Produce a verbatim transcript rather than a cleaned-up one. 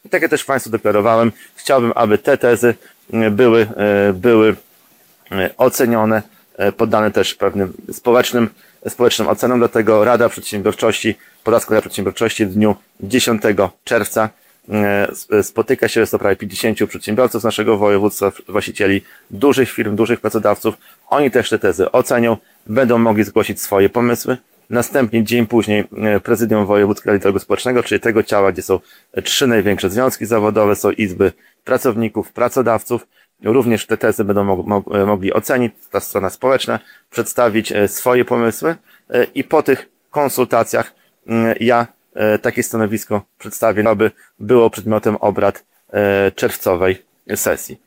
I tak jak też Państwu deklarowałem, chciałbym, aby te tezy były, były ocenione, poddane też pewnym społecznym, społecznym ocenom. Dlatego Rada Przedsiębiorczości, Podlaska Rada Przedsiębiorczości w dniu dziesiątego czerwca spotyka się, jest to prawie pięćdziesięciu przedsiębiorców z naszego województwa, właścicieli dużych firm, dużych pracodawców. Oni też te tezy ocenią, będą mogli zgłosić swoje pomysły. Następnie dzień później Prezydium Wojewódzkiego Rady Dialogu Społecznego, czyli tego ciała, gdzie są trzy największe związki zawodowe, są izby pracowników, pracodawców. Również te tezy będą mogli ocenić, ta strona społeczna, przedstawić swoje pomysły i po tych konsultacjach ja takie stanowisko przedstawię, aby było przedmiotem obrad czerwcowej sesji.